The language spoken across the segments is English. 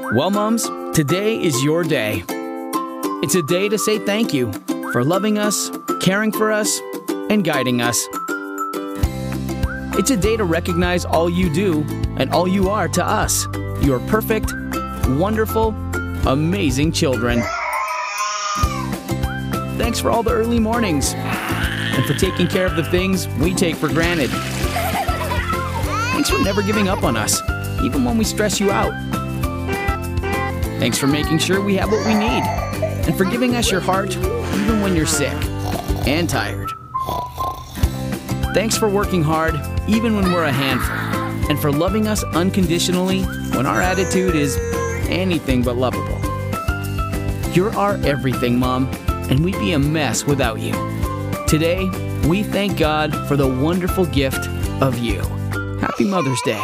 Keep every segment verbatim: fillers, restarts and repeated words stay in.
Well, moms, today is your day. It's a day to say thank you for loving us, caring for us, and guiding us. It's a day to recognize all you do and all you are to us. You're perfect, wonderful, amazing children. Thanks for all the early mornings and for taking care of the things we take for granted. Thanks for never giving up on us, even when we stress you out. Thanks for making sure we have what we need and for giving us your heart even when you're sick and tired. Thanks for working hard even when we're a handful and for loving us unconditionally when our attitude is anything but lovable. You're our everything, Mom, and we'd be a mess without you. Today, we thank God for the wonderful gift of you. Happy Mother's Day.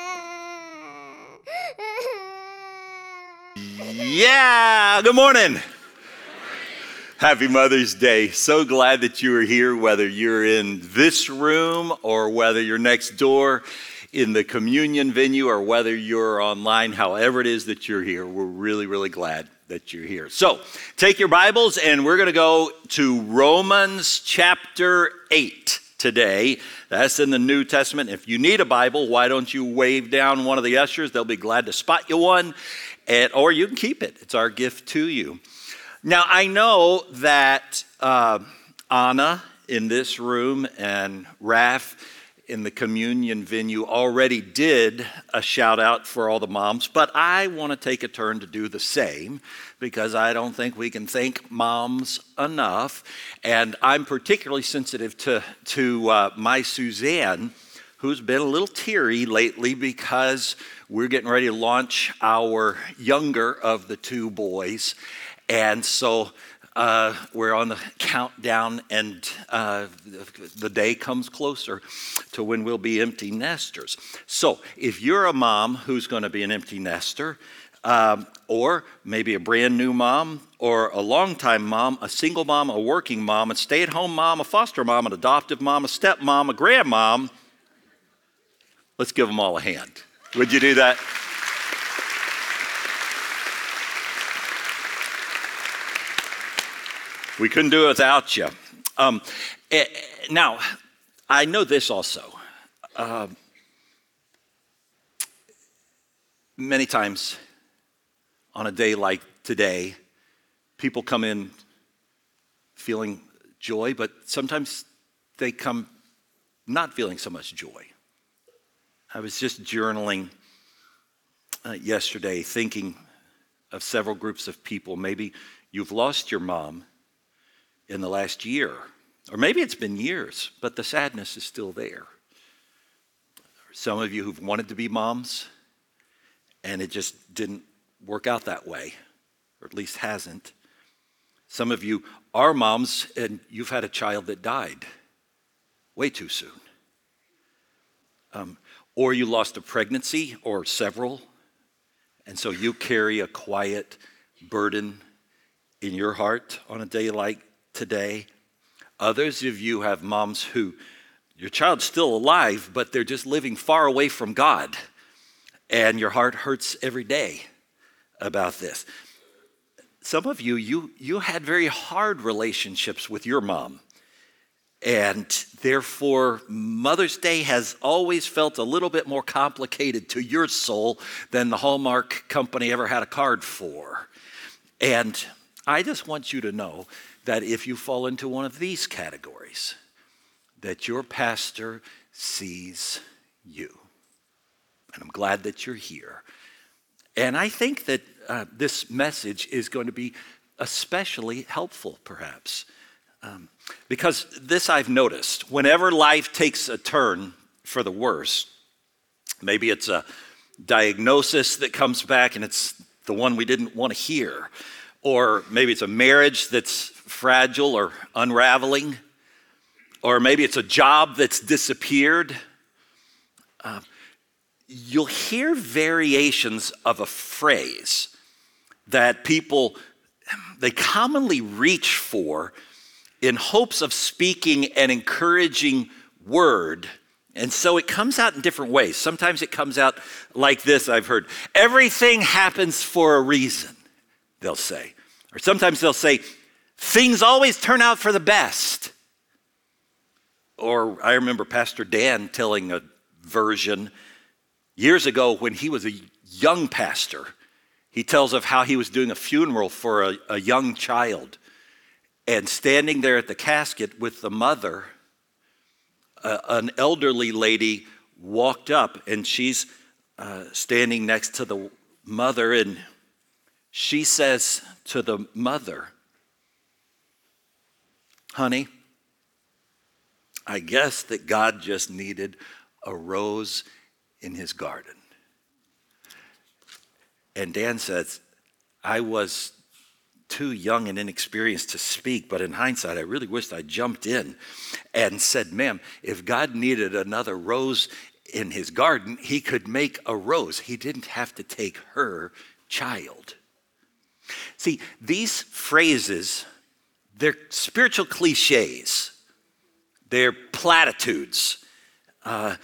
Yeah, good morning. Happy Mother's Day. So glad that you are here, whether you're in this room or whether you're next door in the communion venue or whether you're online, however it is that you're here. We're really, really glad that you're here. So take your Bibles and we're going to go to Romans chapter eight today. That's in the New Testament. If you need a Bible, why don't you wave down one of the ushers? They'll be glad to spot you one. And, or you can keep it. It's our gift to you. Now, I know that uh, Anna in this room and Raph in the communion venue already did a shout out for all the moms, but I want to take a turn to do the same because I don't think we can thank moms enough. And I'm particularly sensitive to, to uh, my Suzanne, who's been a little teary lately because we're getting ready to launch our younger of the two boys. And so uh, we're on the countdown and uh, the day comes closer to when we'll be empty nesters. So if you're a mom who's going to be an empty nester, um, or maybe a brand new mom, or a longtime mom, a single mom, a working mom, a stay-at-home mom, a foster mom, an adoptive mom, a stepmom, a grandmom, let's give them all a hand. Would you do that? We couldn't do it without you. Um, eh, now, I know this also. Uh, many times on a day like today, people come in feeling joy, but sometimes they come not feeling so much joy. I was just journaling uh, yesterday, thinking of several groups of people. Maybe you've lost your mom in the last year, or maybe it's been years, but the sadness is still there. Some of you who've wanted to be moms, and it just didn't work out that way, or at least hasn't. Some of you are moms, and you've had a child that died way too soon. Um, Or you lost a pregnancy or several, and so you carry a quiet burden in your heart on a day like today. Others of you have moms who, your child's still alive, but they're just living far away from God, and your heart hurts every day about this. Some of you, you, you had very hard relationships with your mom. And therefore, Mother's Day has always felt a little bit more complicated to your soul than the Hallmark company ever had a card for. And I just want you to know that if you fall into one of these categories, that your pastor sees you. And I'm glad that you're here. And I think that uh, this message is going to be especially helpful, perhaps. Um, because this I've noticed, whenever life takes a turn for the worse, maybe it's a diagnosis that comes back and it's the one we didn't want to hear, or maybe it's a marriage that's fragile or unraveling, or maybe it's a job that's disappeared, uh, you'll hear variations of a phrase that people, they commonly reach for in hopes of speaking an encouraging word And so it comes out in different ways. Sometimes it comes out like this, I've heard. Everything happens for a reason, they'll say. Or sometimes they'll say, things always turn out for the best. Or I remember Pastor Dan telling a version years ago when he was a young pastor. He tells of how he was doing a funeral for a, a young child. And standing there at the casket with the mother, uh, an elderly lady walked up, and she's uh, standing next to the mother, and she says to the mother, honey, I guess that God just needed a rose in his garden. And Dan says, I was too young and inexperienced to speak, but in hindsight, I really wished I jumped in and said, ma'am, if God needed another rose in his garden, he could make a rose. He didn't have to take her child. See, these phrases, they're spiritual cliches. They're platitudes. Uh,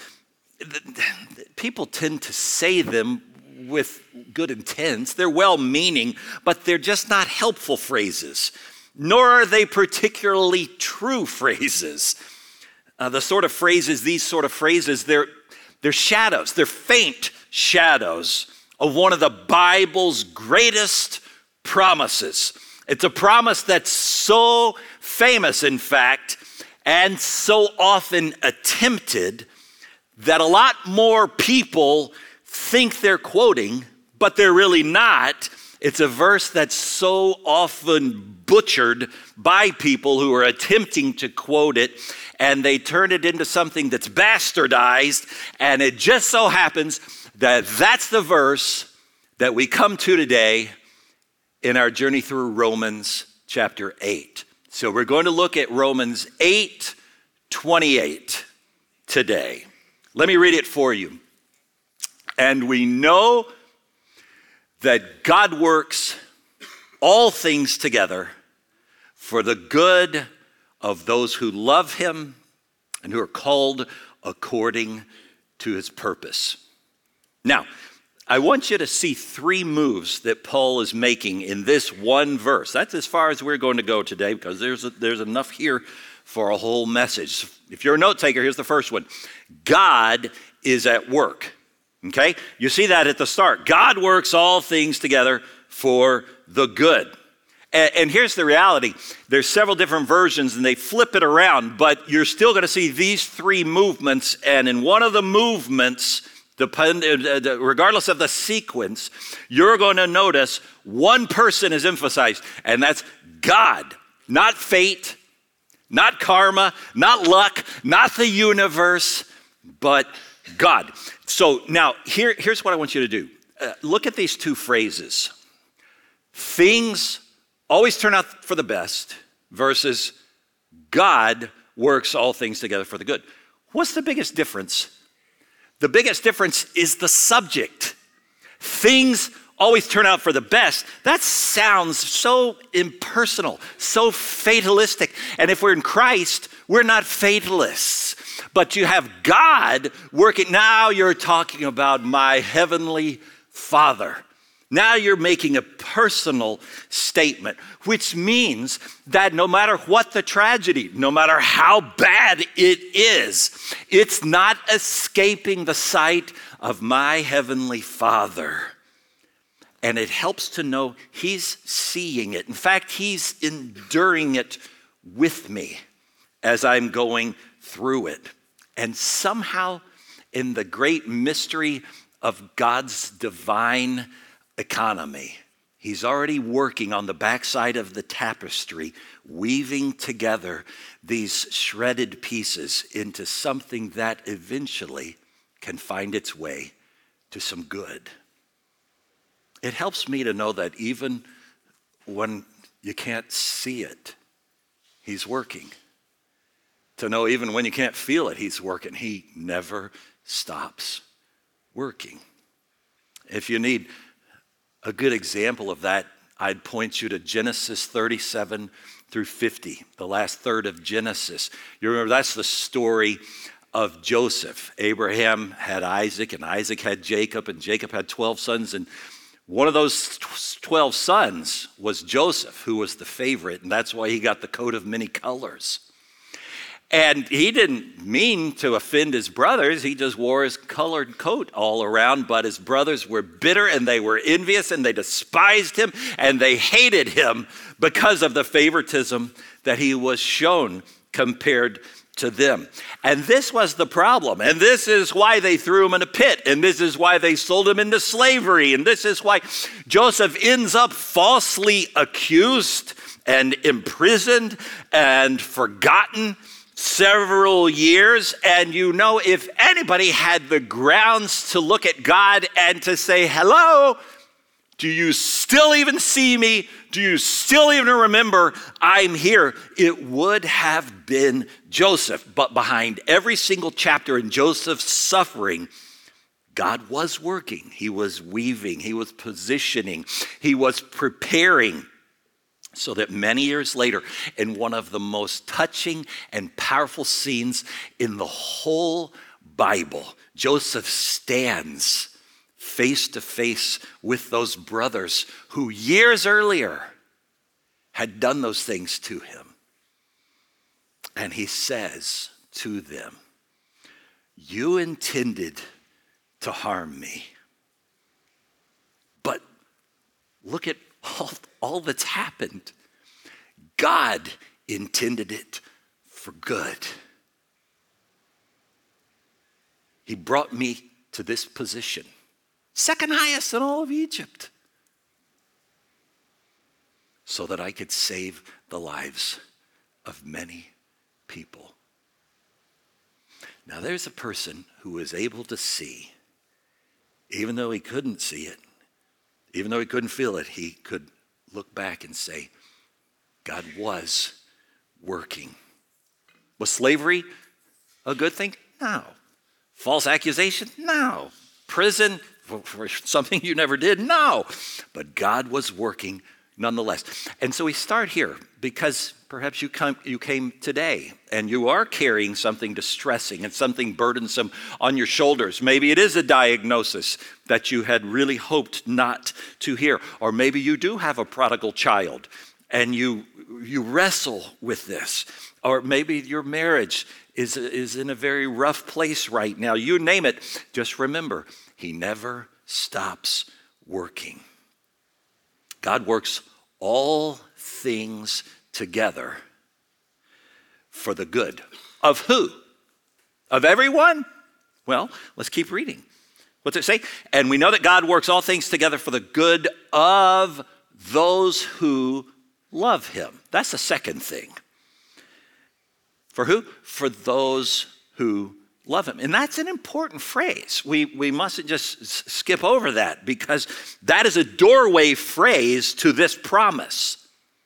people tend to say them with good intents. They're well-meaning, but they're just not helpful phrases, nor are they particularly true phrases. Uh, the sort of phrases, these sort of phrases, they're, they're shadows. They're faint shadows of one of the Bible's greatest promises. It's a promise that's so famous, in fact, and so often attempted that a lot more people think they're quoting, but they're really not. It's a verse that's so often butchered by people who are attempting to quote it, and they turn it into something that's bastardized, and it just so happens that that's the verse that we come to today in our journey through Romans chapter eight. So we're going to look at Romans eight twenty-eight today. Let me read it for you. And we know that God works all things together for the good of those who love him and who are called according to his purpose. Now, I want you to see three moves that Paul is making in this one verse. That's as far as we're going to go today, because there's a, there's enough here for a whole message. If you're a note taker, here's the first one. God is at work. Okay? You see that at the start. God works all things together for the good. And, and here's the reality. There's several different versions and they flip it around, but you're still going to see these three movements. And in one of the movements, depend, uh, regardless of the sequence, you're going to notice one person is emphasized, and that's God. Not fate, not karma, not luck, not the universe, but God. So now, here, here's what I want you to do. Uh, look at these two phrases. Things always turn out for the best versus God works all things together for the good. What's the biggest difference? The biggest difference is the subject. Things always turn out for the best. That sounds so impersonal, so fatalistic. And if we're in Christ, we're not fatalists. But you have God working. Now you're talking about my heavenly Father. Now you're making a personal statement, which means that no matter what the tragedy, no matter how bad it is, it's not escaping the sight of my heavenly Father. And it helps to know he's seeing it. In fact, he's enduring it with me as I'm going through it. And somehow, in the great mystery of God's divine economy, he's already working on the backside of the tapestry, weaving together these shredded pieces into something that eventually can find its way to some good. It helps me to know that even when you can't see it, he's working. To know even when you can't feel it, he's working. He never stops working. If you need a good example of that, I'd point you to Genesis thirty-seven through fifty, the last third of Genesis. You remember that's the story of Joseph. Abraham had Isaac, and Isaac had Jacob, and Jacob had twelve sons, and one of those twelve sons was Joseph, who was the favorite, and that's why he got the coat of many colors. And he didn't mean to offend his brothers. He just wore his colored coat all around, but his brothers were bitter and they were envious and they despised him and they hated him because of the favoritism that he was shown compared to them. And this was the problem. And this is why they threw him in a pit. And this is why they sold him into slavery. And this is why Joseph ends up falsely accused and imprisoned and forgotten several years. And you know, if anybody had the grounds to look at God and to say, hello, do you still even see me? Do you still even remember I'm here? It would have been Joseph. But behind every single chapter in Joseph's suffering, God was working. He was weaving. He was positioning. He was preparing, so that many years later, in one of the most touching and powerful scenes in the whole Bible, Joseph stands face to face with those brothers who years earlier had done those things to him. And he says to them, you intended to harm me, but look at all, all that's happened. God intended it for good. He brought me to this position, second highest in all of Egypt, so that I could save the lives of many people. Now there's a person who is able to see, even though he couldn't see it, even though he couldn't feel it, he could look back and say, God was working. Was slavery a good thing? No. False accusation? No. Prison for, for something you never did? No. But God was working nonetheless. And so we start here because perhaps you come, you came today and you are carrying something distressing and something burdensome on your shoulders. Maybe it is a diagnosis that you had really hoped not to hear. Or maybe you do have a prodigal child and you, you wrestle with this. Or maybe your marriage is, is in a very rough place right now. You name it. Just remember, he never stops working. God works all things together for the good. Of who? Of everyone? Well, let's keep reading. What's it say? And we know that God works all things together for the good of those who love him. That's the second thing. For who? For those who love him. And that's an important phrase. We, we mustn't just s- skip over that because that is a doorway phrase to this promise.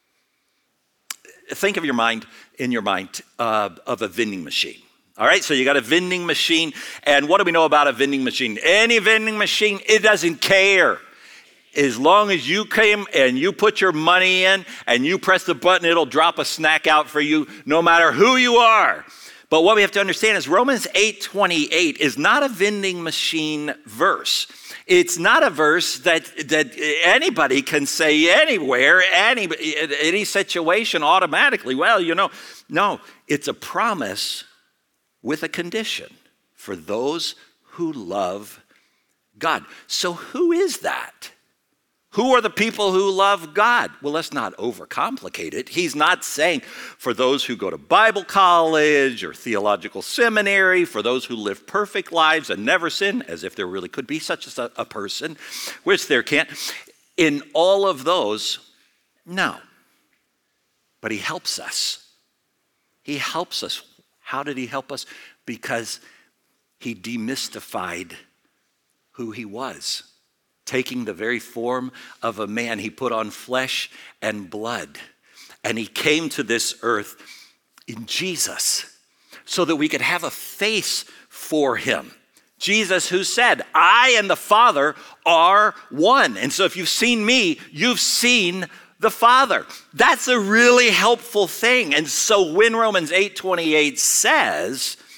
Think of your mind, in your mind, uh, of a vending machine. All right, so you got a vending machine, and what do we know about a vending machine? Any vending machine, it doesn't care. As long as you came and you put your money in and you press the button, it'll drop a snack out for you no matter who you are. But what we have to understand is Romans eight twenty-eight is not a vending machine verse. It's not a verse that, that anybody can say anywhere, any, any situation automatically. Well, you know, no, it's a promise with a condition for those who love God. So who is that? Who are the people who love God? Well, let's not overcomplicate it. He's not saying for those who go to Bible college or theological seminary, for those who live perfect lives and never sin, as if there really could be such a, a person, which there can't. In all of those, no. But he helps us. He helps us. How did he help us? Because he demystified who he was. Taking the very form of a man, he put on flesh and blood. And he came to this earth in Jesus so that we could have a face for him. Jesus who said, I and the Father are one. And so if you've seen me, you've seen the Father. That's a really helpful thing. And so when Romans eight twenty-eight says,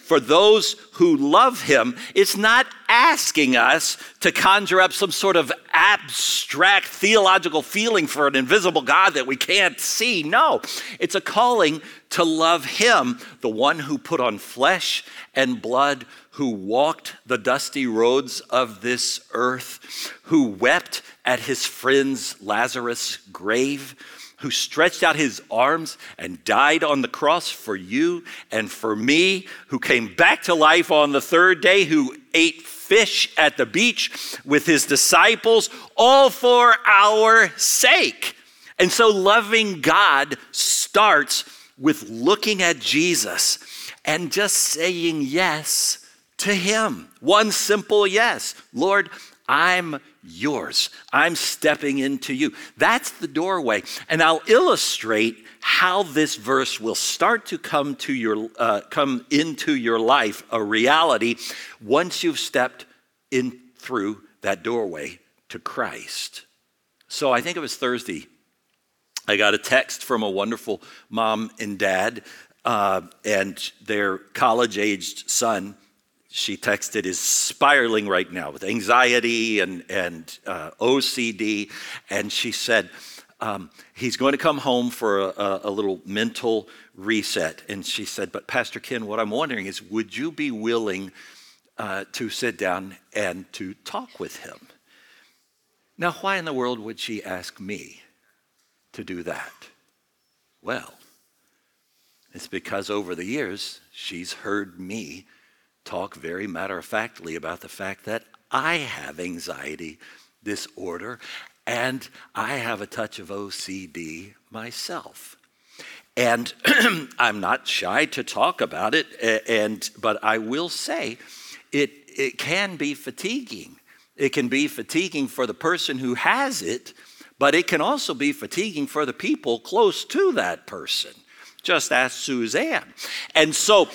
for those who love him, it's not asking us to conjure up some sort of abstract theological feeling for an invisible God that we can't see. No, it's a calling to love him, the one who put on flesh and blood, who walked the dusty roads of this earth, who wept at his friend's Lazarus' grave, who stretched out his arms and died on the cross for you and for me, who came back to life on the third day, who ate fish at the beach with his disciples, all for our sake. And so loving God starts with looking at Jesus and just saying yes to him. One simple yes. Lord, I'm yours. I'm stepping into you. That's the doorway. And I'll illustrate how this verse will start to come to your uh, come into your life, a reality, once you've stepped in through that doorway to Christ. So I think it was Thursday. I got a text from a wonderful mom and dad uh, and their college-aged son. She texted, is spiraling right now with anxiety and, and uh, O C D. And she said, um, he's going to come home for a, a little mental reset. And she said, but Pastor Ken, what I'm wondering is, would you be willing uh, to sit down and to talk with him? Now, why in the world would she ask me to do that? Well, it's because over the years, she's heard me talk very matter-of-factly about the fact that I have anxiety disorder and I have a touch of O C D myself. And I'm not shy to talk about it, and but I will say it, it can be fatiguing. It can be fatiguing for the person who has it, but it can also be fatiguing for the people close to that person. Just ask Suzanne. And so,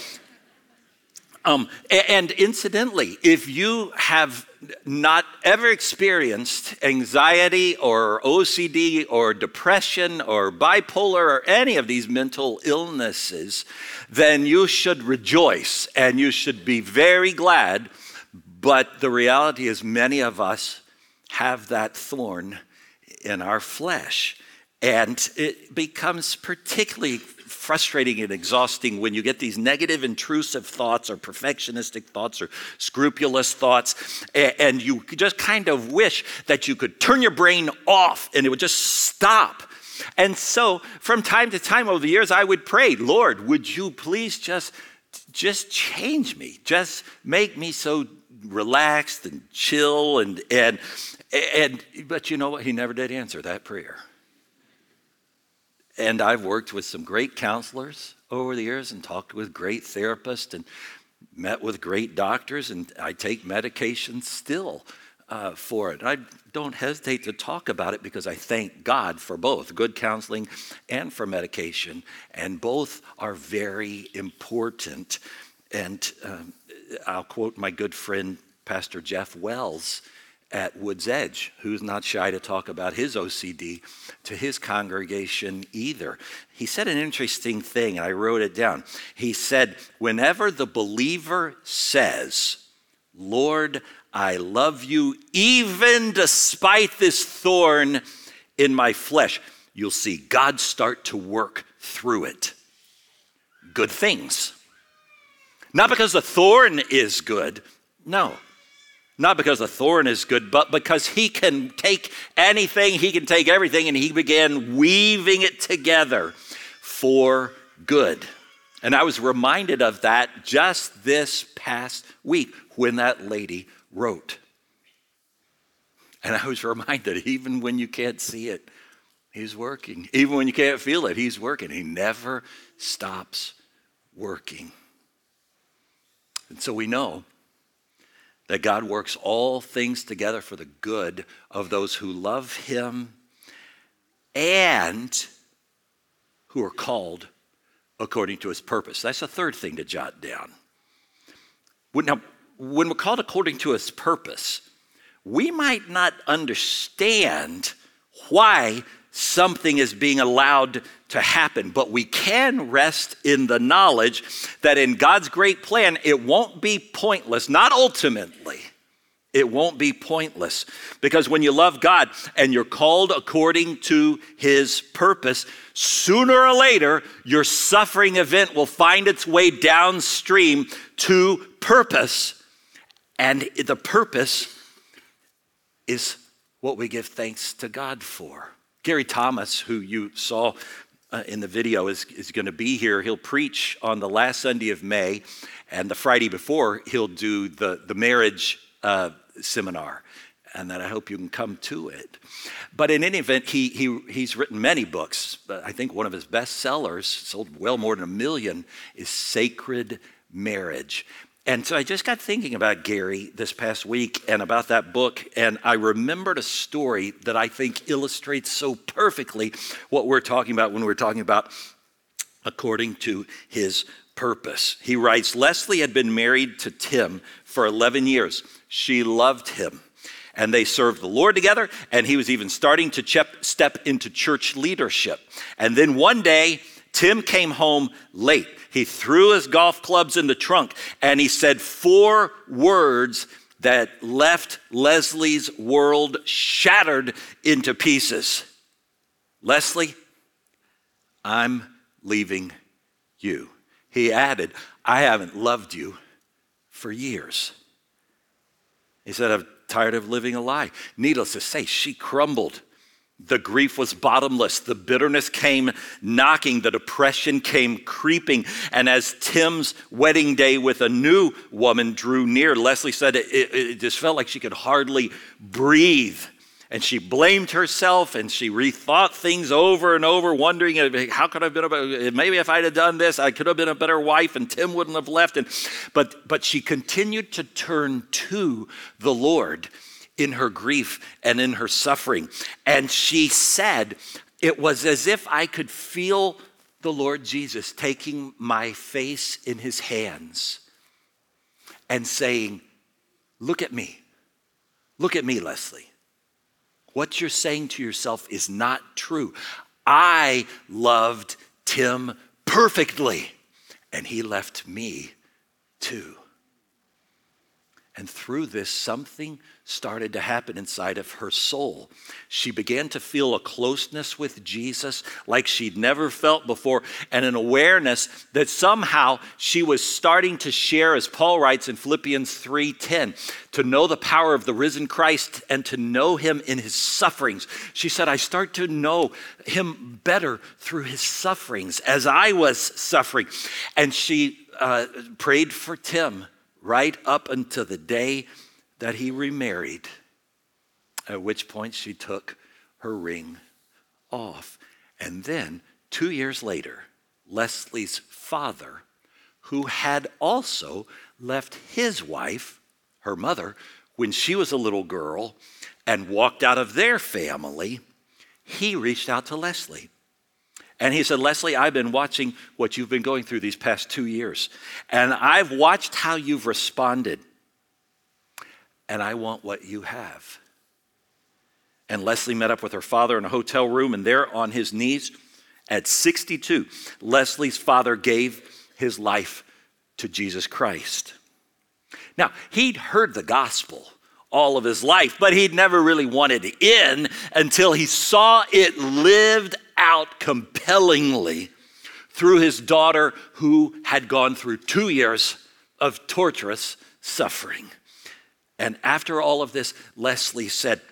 Um, and incidentally, if you have not ever experienced anxiety or O C D or depression or bipolar or any of these mental illnesses, then you should rejoice and you should be very glad. But the reality is many of us have that thorn in our flesh. And it becomes particularly frustrating and exhausting when you get these negative, intrusive thoughts or perfectionistic thoughts or scrupulous thoughts, and you just kind of wish that you could turn your brain off and it would just stop. And so from time to time over the years, I would pray, Lord, would you please just, just change me? Just make me so relaxed and chill. And, and, and, but you know what? He never did answer that prayer. And I've worked with some great counselors over the years and talked with great therapists and met with great doctors, and I take medication still uh, for it. I don't hesitate to talk about it because I thank God for both good counseling and for medication, and both are very important. And um, I'll quote my good friend, Pastor Jeff Wells, at Woods Edge, who's not shy to talk about his O C D to his congregation either. He said an interesting thing, and I wrote it down. He said, whenever the believer says, Lord, I love you, even despite this thorn in my flesh, you'll see God start to work through it. Good things. Not because the thorn is good, no. Not because the thorn is good, but because he can take anything, he can take everything, and he began weaving it together for good. And I was reminded of that just this past week when that lady wrote. And I was reminded, even when you can't see it, he's working. Even when you can't feel it, he's working. He never stops working. And so we know that God works all things together for the good of those who love him and who are called according to his purpose. That's the third thing to jot down. Now, when we're called according to his purpose, we might not understand why something is being allowed to happen. But we can rest in the knowledge that in God's great plan, it won't be pointless, not ultimately. It won't be pointless, because when you love God and you're called according to his purpose, sooner or later, your suffering event will find its way downstream to purpose. And the purpose is what we give thanks to God for. Gary Thomas, who you saw uh, in the video, is, is going to be here. He'll preach on the last Sunday of May, and the Friday before, he'll do the, the marriage uh, seminar, and that I hope you can come to it. But in any event, he, he he's written many books. I think one of his best sellers, sold well more than a million, is Sacred Marriage. And so I just got thinking about Gary this past week and about that book, and I remembered a story that I think illustrates so perfectly what we're talking about when we're talking about according to his purpose. He writes, Leslie had been married to Tim for eleven years. She loved him, and they served the Lord together, and he was even starting to chep- step into church leadership. And then one day, Tim came home late. He threw his golf clubs in the trunk, and he said four words that left Leslie's world shattered into pieces. Leslie, I'm leaving you. He added, I haven't loved you for years. He said, I'm tired of living a lie. Needless to say, she crumbled. The grief was bottomless. The bitterness came knocking. The depression came creeping. And as Tim's wedding day with a new woman drew near, Leslie said it, it, it just felt like she could hardly breathe. And she blamed herself, and she rethought things over and over, wondering, how could I have been, a, maybe if I'd have done this, I could have been a better wife, and Tim wouldn't have left. And, but, but she continued to turn to the Lord in her grief and in her suffering. And she said, it was as if I could feel the Lord Jesus taking my face in his hands and saying, look at me. Look at me, Leslie. What you're saying to yourself is not true. I loved Tim perfectly, and he left me too. And through this, something started to happen inside of her soul. She began to feel a closeness with Jesus like she'd never felt before, and an awareness that somehow she was starting to share, as Paul writes in Philippians three ten, to know the power of the risen Christ and to know him in his sufferings. She said, I start to know him better through his sufferings as I was suffering. And she uh, prayed for Tim right up until the day that he remarried, at which point she took her ring off. And then, two years later, Leslie's father, who had also left his wife, her mother, when she was a little girl and walked out of their family, he reached out to Leslie. And he said, Leslie, I've been watching what you've been going through these past two years. And I've watched how you've responded. And I want what you have. And Leslie met up with her father in a hotel room, and there on his knees at sixty-two, Leslie's father gave his life to Jesus Christ. Now, he'd heard the gospel all of his life, but he'd never really wanted in until he saw it lived out compellingly through his daughter, who had gone through two years of torturous suffering. And after all of this, Leslie said,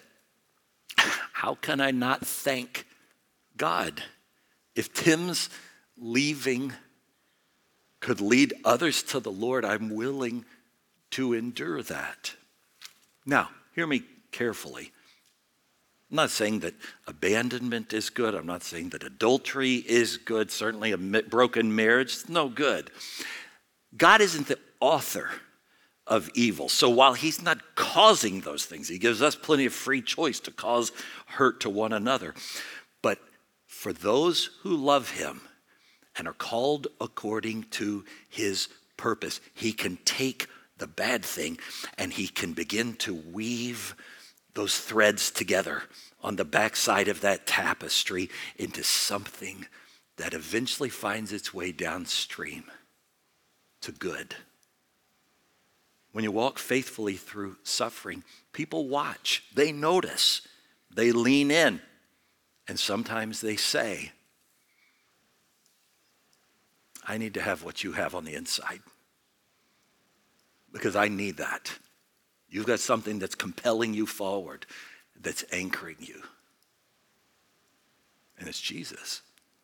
how can I not thank God? If Tim's leaving could lead others to the Lord, I'm willing to endure that. Now, hear me carefully. I'm not saying that abandonment is good. I'm not saying that adultery is good. Certainly a broken marriage is no good. God isn't the author of evil. So while he's not causing those things, he gives us plenty of free choice to cause hurt to one another. But for those who love him and are called according to his purpose, he can take the bad thing and he can begin to weave those threads together on the backside of that tapestry into something that eventually finds its way downstream to good. When you walk faithfully through suffering, people watch, they notice, they lean in, and sometimes they say, I need to have what you have on the inside because I need that. You've got something that's compelling you forward, that's anchoring you. And it's Jesus.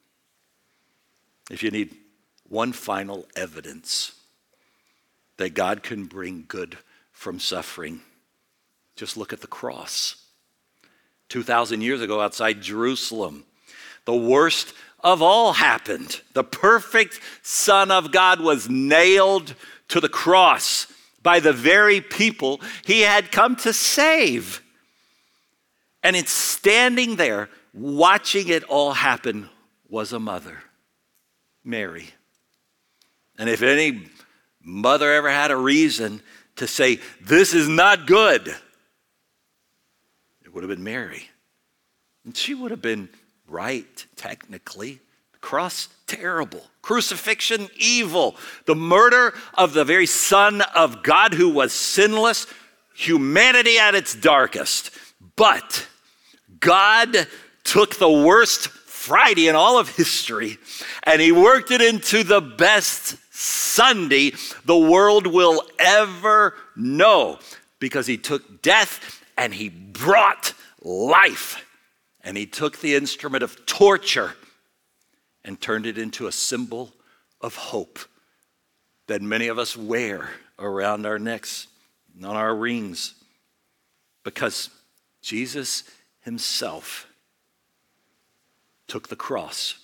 If you need one final evidence that God can bring good from suffering, just look at the cross. two thousand years ago outside Jerusalem, the worst of all happened. The perfect Son of God was nailed to the cross by the very people he had come to save. And it's standing there, watching it all happen, was a mother, Mary. And if any mother ever had a reason to say, this is not good, it would have been Mary. And she would have been right, technically. The cross, terrible. Crucifixion, evil. The murder of the very Son of God who was sinless. Humanity at its darkest. But God took the worst Friday in all of history and he worked it into the best Sunday the world will ever know, because he took death and he brought life. And he took the instrument of torture and turned it into a symbol of hope that many of us wear around our necks and on our rings, because Jesus himself took the cross.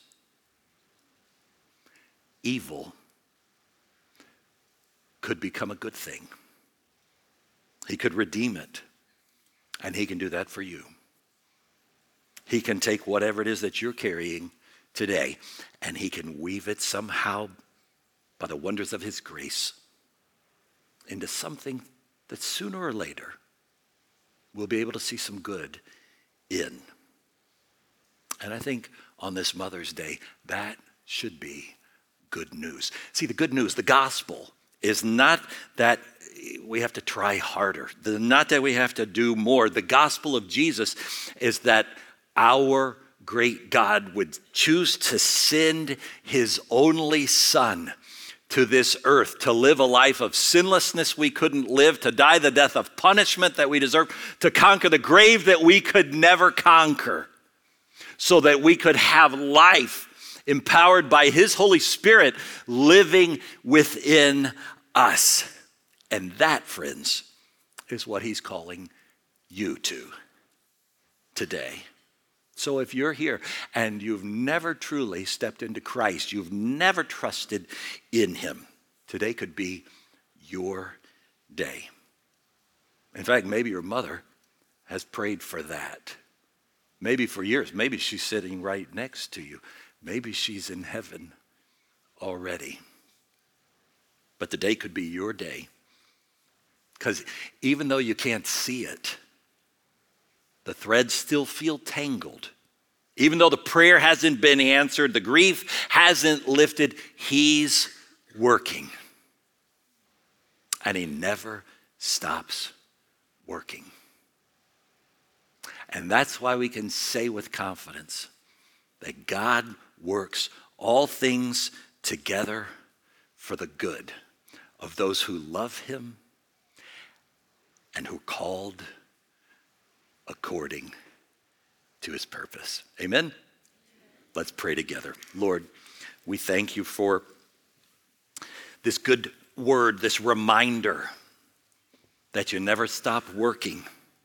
Evil could become a good thing. He could redeem it, and he can do that for you. He can take whatever it is that you're carrying today, and he can weave it somehow by the wonders of his grace into something that sooner or later we'll be able to see some good in. And I think on this Mother's Day, that should be good news. See, the good news, the gospel, is not that we have to try harder, not that we have to do more. The gospel of Jesus is that our great God would choose to send his only Son to this earth to live a life of sinlessness we couldn't live, to die the death of punishment that we deserve, to conquer the grave that we could never conquer, so that we could have life empowered by his Holy Spirit living within us. And that, friends, is what he's calling you to today. So if you're here and you've never truly stepped into Christ, you've never trusted in him, today could be your day. In fact, maybe your mother has prayed for that. Maybe for years. Maybe she's sitting right next to you. Maybe she's in heaven already. But today could be your day. Because even though you can't see it, the threads still feel tangled. Even though the prayer hasn't been answered, the grief hasn't lifted, he's working. And he never stops working. And that's why we can say with confidence that God works all things together for the good of those who love him and who are called according to his purpose. Amen? Let's pray together. Lord, we thank you for this good word, this reminder that you never stop working.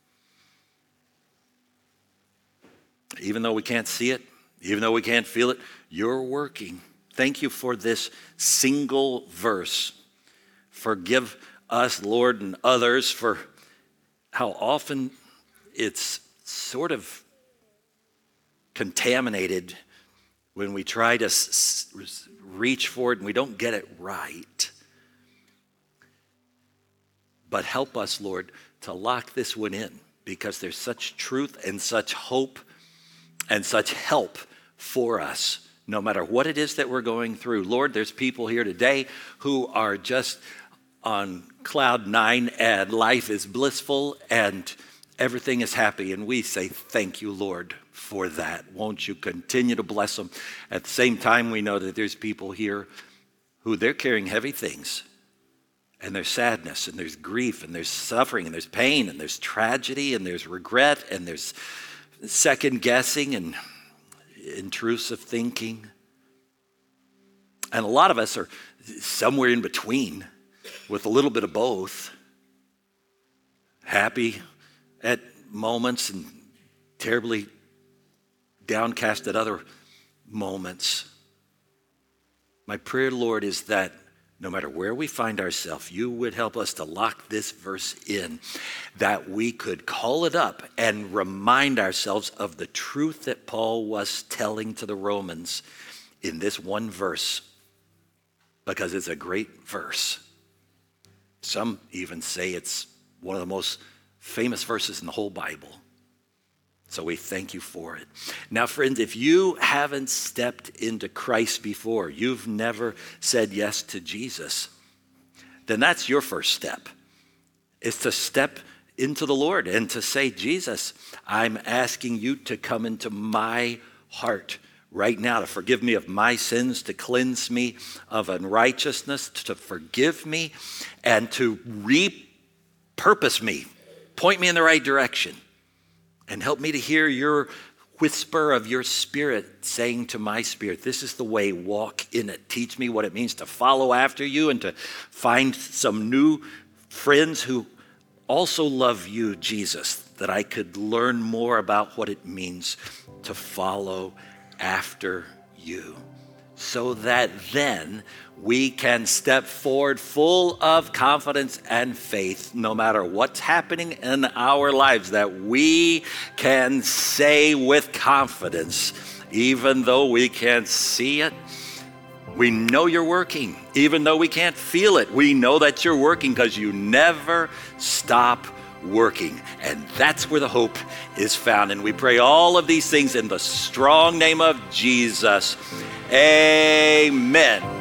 Even though we can't see it, even though we can't feel it, you're working. Thank you for this single verse. Forgive us, Lord, and others for how often it's sort of contaminated when we try to s- s- reach for it and we don't get it right. But help us, Lord, to lock this one in because there's such truth and such hope and such help for us, no matter what it is that we're going through. Lord, there's people here today who are just on cloud nine and life is blissful and everything is happy. And we say, thank you, Lord, for that. Won't you continue to bless them? At the same time, we know that there's people here who they're carrying heavy things. And there's sadness, and there's grief, and there's suffering, and there's pain, and there's tragedy, and there's regret, and there's second guessing and intrusive thinking. And a lot of us are somewhere in between with a little bit of both. Happy at moments and terribly downcast at other moments. My prayer, Lord, is that no matter where we find ourselves, you would help us to lock this verse in, that we could call it up and remind ourselves of the truth that Paul was telling to the Romans in this one verse, because it's a great verse. Some even say it's one of the most famous verses in the whole Bible. So we thank you for it. Now, friends, if you haven't stepped into Christ before, you've never said yes to Jesus, then that's your first step, is to step into the Lord and to say, Jesus, I'm asking you to come into my heart right now, to forgive me of my sins, to cleanse me of unrighteousness, to forgive me, and to repurpose me, point me in the right direction. And help me to hear your whisper of your spirit saying to my spirit, this is the way, walk in it. Teach me what it means to follow after you and to find some new friends who also love you, Jesus, that I could learn more about what it means to follow after you, so that then we can step forward full of confidence and faith, no matter what's happening in our lives, that we can say with confidence, even though we can't see it, we know you're working. Even though we can't feel it, we know that you're working, because you never stop working. And that's where the hope is found. And we pray all of these things in the strong name of Jesus. Amen.